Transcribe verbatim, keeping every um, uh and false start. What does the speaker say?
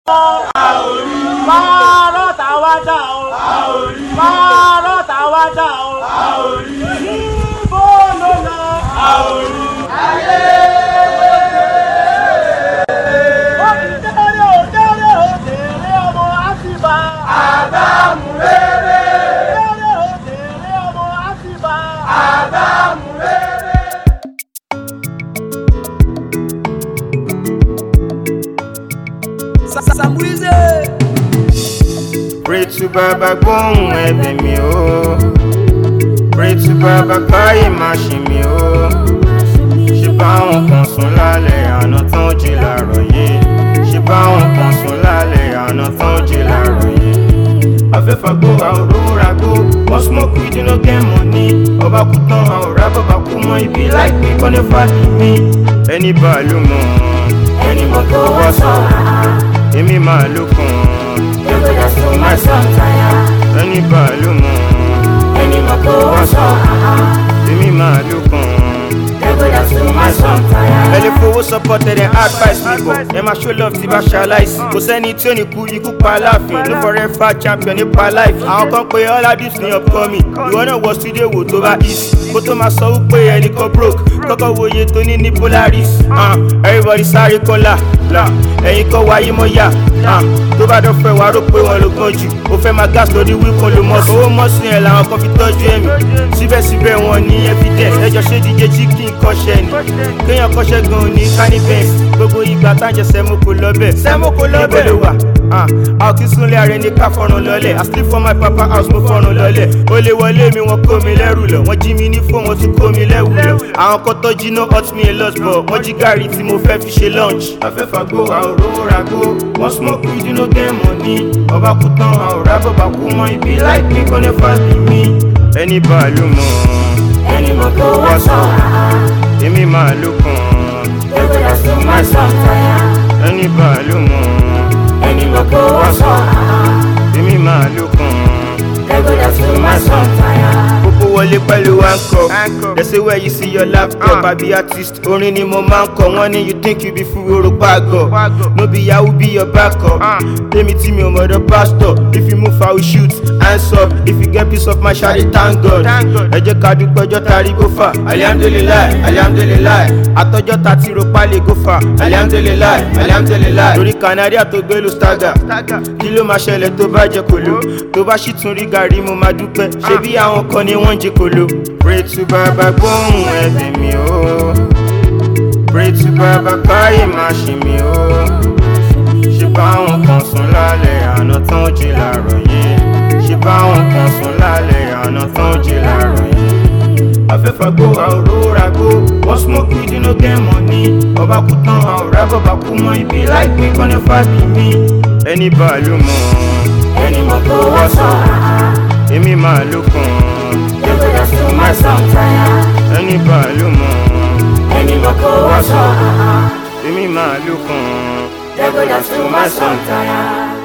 Márọ̀ tàwájà o, márọ̀ tàwájà o, níbo ló lọ? Ayé. Ó ti dẹ́rẹ́ o, dẹ́rẹ́ o, dèrè ọmọ àtibá. Àbámúréré. Dẹ́rẹ́ o, dèrè ọmọ àtibá. Àbámúréré. Samwize. Pray to Baba gbóhùn ẹ̀bẹ̀ mi o. Pray to Baba káyé má ṣe mi o. Ṣé báwọn kan sùn lálẹ́ àná tán jí láàárọ̀ yìí? Ṣé báwọn kan sùn lálẹ́ àná tán jí láàárọ̀ yìí? Afẹ́fà gbó àwòrán rago, wọ́n smoke weed no get money. Ọba kú tán àwòrán bàbá kú mọ́ ibi láìpẹ́ kọ́ni fàdí mi. Ẹni bá ló mọ̀, ẹni mọ̀ tó wọ́ sọ. Èmi máa ló kàn. Yóò dá sí my son tire. Ẹni bá ló mọ̀, ẹni mọ̀ tó wọ́ sọ. Èmi máa ló kàn. Yóò dá sí my son tire. Ẹ lè fowó support ẹ̀ advice mi bọ̀. Ẹ máa show love tí bá ṣaláìsí. Kò sẹ́ni tí ò ní kú ikú pa láàfin. No forever champion nípa life. Àwọn kan pé all abuse ní upcoming. Ìwọ náà wọ studio wò tó bá easy. Kó tó máa sọ wípé ẹnìkan broke. Kọ́kọ́ wo iye tó ní ní Polaris. Uh, everybody sáré kọ́lá. Ẹ̀yin kan wáyé mọ́ yá. Tó bá dán fẹ́ wá rò pé wọ́n ló gbọ́n jù. Ó fẹ́ máa gas lórí wípé ló mọ̀ sí. Owó mọ̀ sí ẹ̀ làwọn kan fi tọ́jú ẹ̀mí. Síbẹ̀síbẹ̀ wọn ní evidence. Ẹjọ́ ṣé D J Chicken kọ́ṣẹ́ ni. Kéèyàn kọ́ṣẹ́ gan ní cannabis. Gbogbo ìgbà táǹjẹ̀ sẹ́mu kò lọ́bẹ̀. Sẹ́mu kò lọ́bẹ̀ ló wà. A ò kí súnlé ààrẹ ní ká fọ́run lọ́lẹ̀. I sleep for my papa house mo fọ́run lọ́lẹ̀. Ó lè wọlé mi wọ́n kó mi lẹ́rù lọ. Wọ́n jí mi ní fóun wọ́n tún kó mi lẹ́wù lọ. Àwọn kan tó jí no hurt me a lot but wọ́n jí gàrí tí mo fẹ́ fi ṣe lunch. Afẹ́fà gbó àwòrán rago, wọ́n smoke weed no get money. Ọba kú tán àwòrán bàbá kú mọ́ ibi láìpẹ́ kọ́ni fàbí mi. Ẹni bá ló mọ̀, ẹni mọ̀ tó wọ́ sọ. Èmi máa ló kàn. Yóò dá sí my son tire. Ẹni bá ló mọ̀, ẹni mọ̀ tó wọ́ sọ. Èmi máa ló kàn. Yóò dá sí my son tire. Kókó wọlé pẹ̀lú anchor. They say where you see your laptop, I be artist. Orin ni mo máa ń kọ, wọ́n ní you think you be full orúkọ àgọ̀. No be yahoo be your backup. Tèmi tí mi ò mọ̀ ọ̀dọ̀ pastor. If you move I will shoot, hands up. If you get piece of my shawty thank God. Ẹ jẹ́ ká dúpẹ́ ọjọ́ ta rí gófà. Alihamdulilayi, alihamdulilayi. Àtọ́jọ́ ta ti ro pálí gófà. Alihamdulilayi, alihamdulilayi. Lórí Canada tó gbé lu stagger. Kí ló máa ṣẹlẹ̀ tó bá jẹ kòló? Tó bá ṣì tún rí gàrí mo máa dúpẹ́. Ṣebí àwọn kan ni wọ́n ń jẹ kòló. Pray to Baba gbóhùn ẹ̀bẹ̀ mi o. Pray to Baba káyé má ṣe mi o. Ṣé báwọn kan sùn lálẹ́ àná tán jí láàárọ̀ yìí? Ṣé báwọn kan sùn lálẹ́ àná tán jí láàárọ̀ yìí? Afẹ́fà gbó àwòrán rago, wọ́n smoke weed no get money. Ọba kú tán àwòrán bàbá kú mọ́ ibi láìpẹ́ kọ́ni fàbí mi. Ẹni bá ló mọ̀, ẹni mọ̀ tó wọ́ sọ. Èmi máa ló kàn. Yóò dá sí my son tire. Ẹni bá ló mọ̀, ẹni mọ̀ tó wọ́ sọ. Èmi máa ló kàn. Yóò dá sí my son tire.